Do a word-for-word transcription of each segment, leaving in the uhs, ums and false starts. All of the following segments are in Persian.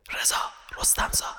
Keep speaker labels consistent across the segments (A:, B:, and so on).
A: رضا رستمزاد.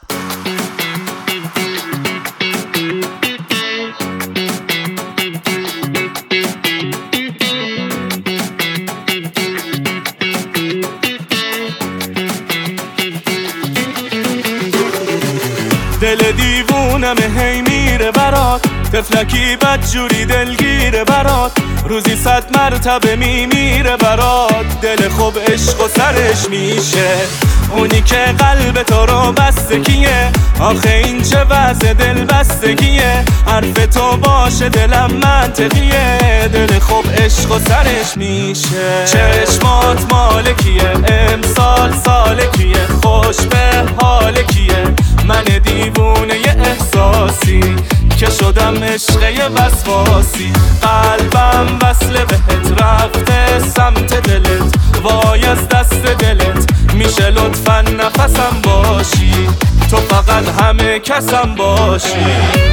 B: دل دیوونم هی میره برات، تفلکی بدجوری دلگیره برات، روزی صد مرتبه میمیره برات. دل خوب عشق و سرش میشه، اونی که قلب تو رو بسته کیه؟ آخه این چه وضع دل بستگیه؟ حرف تو باشه دلم منطقیه. دل خوب عشق و سرش میشه، چشمات مالکیه، امسال سال کیه، خوش به حال کیه؟ من دیوونه ی احساسی که شدم عشقه وسواسی. قلبم وصله بهت رفته سمت دلت، وای از دست دلت. میشه لطفا نفسم باشی، تو فقط همه کسم باشی.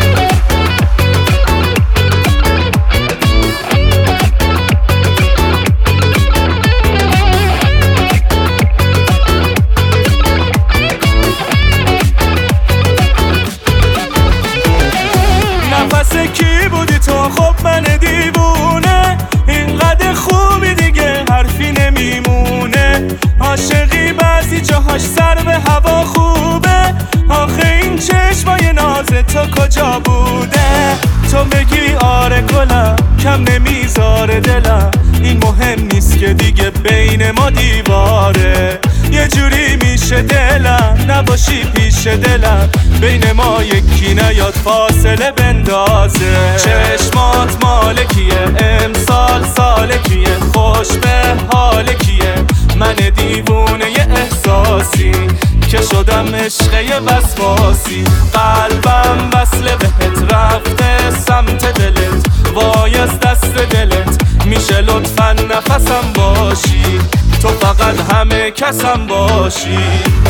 B: نفس کی بودی تو؟ خب من دیوونه، اینقدر خوبی دیگه حرفی نمیمونه. عاشقی بعضی جاهاش سر به هوا خوبه، آخه این چشمای ناز تو کجا بوده؟ تو بگی آره گلم کم نمیذاره دلم، این مهم نیست که دیگه بین ما دیواره. یه جوری میشه دلم نباشی پیش دلم، بین ما یکی نیاد فاصله بندازه. چشمات مالکیه، امسال سال کیه، خوش به حال کیه؟ من دیوونه ی احساسی که شدم عشقه وسواسی. قلبم وصله بهت رفته سمت دلت، وای از دست دلت. میشه لطفا نفسم باشی، تو فقط همه کسم باشی.